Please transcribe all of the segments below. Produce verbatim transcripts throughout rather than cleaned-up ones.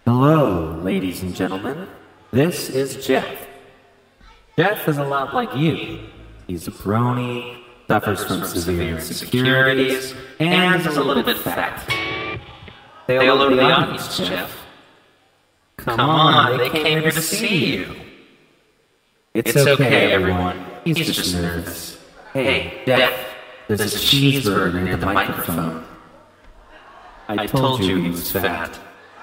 Hello, ladies and gentlemen. This is Jeff. Jeff is a lot like you. He's a brony, suffers from severe insecurities, and is a little bit fat. Say hello to the audience, Jeff. Come on, they came here to see you. It's okay, everyone. He's just nervous. Hey, Jeff, there's a cheeseburger near the microphone. I told you he was fat.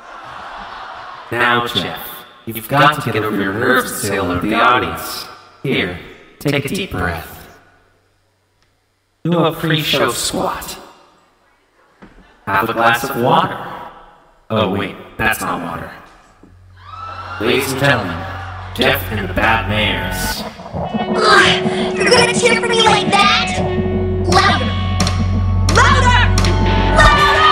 Now, Jeff, you've got to get over your nerves and say hello to the audience. Here, take a deep breath. Do a pre-show squat. Have a glass of water. Oh wait, that's not water. Ladies and gentlemen, Jeff and the Bad Mayors. Ugh, you're gonna cheer for me like that? Louder! Louder! Louder!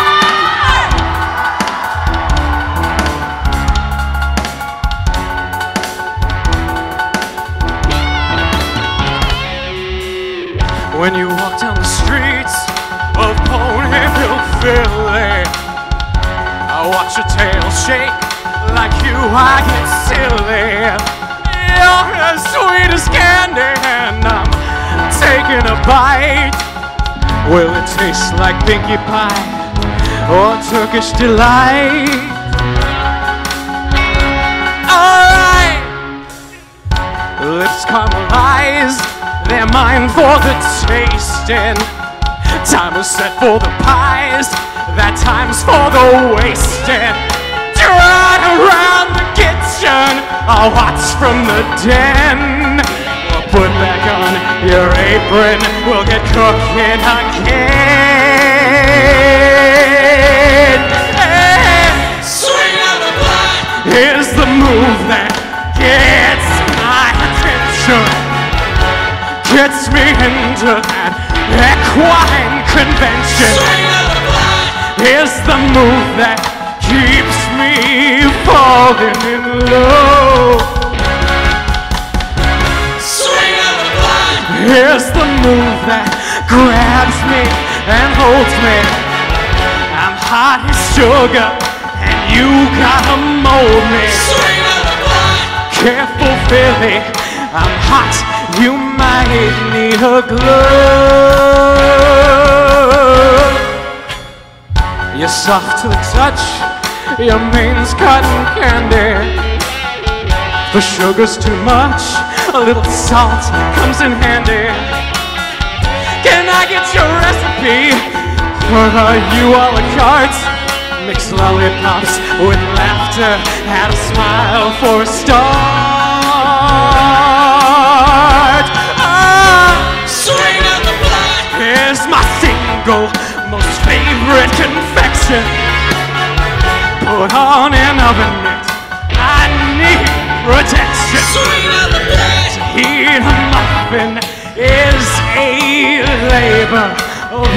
When you walk down the streets of Ponyville, Philly, I watch your tail shake like you, I get silly. You're as sweet as candy and I'm taking a bite. Will it taste like Pinkie Pie or Turkish Delight? Alright, lips caramelize, they're mine for the tasting. Time is set for the pies, that time's for the wasting. Right around the kitchen, I'll watch from the den. We'll put back on your apron, we'll get cooking again. And swing out the blood is the move that gets my attention, gets me into that equine convention. Swing out the blood is the move that keeps me falling in love. Swing out the blood. Here's the move that grabs me and holds me. I'm hot as sugar and you gotta mold me. Swing out the blood. Careful, Philly, I'm hot, you might need a glove. You're soft to the touch, your main's cotton candy. The sugar's too much, a little salt comes in handy. Can I get your recipe for a you a la carte? Mix lollipops with laughter, add a smile for a start. Ah, swing out the blood. Here's my single most favorite confection. Put on an oven mitt, I need protection. Swing out the blood. To heat a muffin is a labor of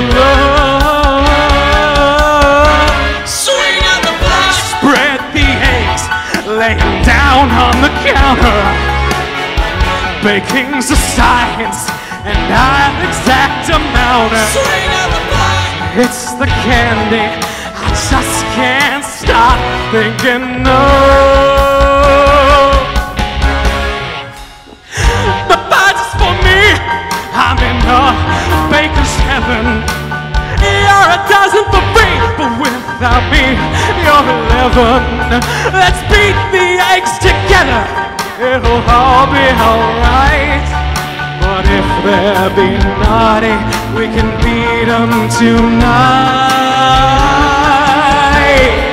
love. Swing out the blood. Spread the eggs, lay them down on the counter. Baking's a science, and I'm exact amount of. Swing out the blood. It's the candy, I just can't stop thinking no. The bite is for me, I'm in a baker's heaven. You're a dozen for free, but without me, you're eleven. Let's beat the eggs together, it'll all be alright. But if they're being naughty, we can beat them tonight.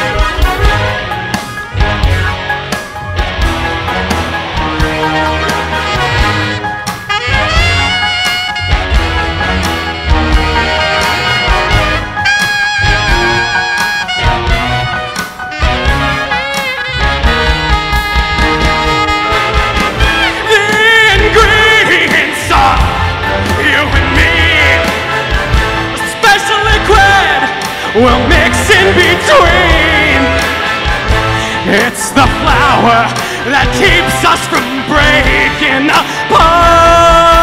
We'll mix in between. It's the flour that keeps us from breaking apart.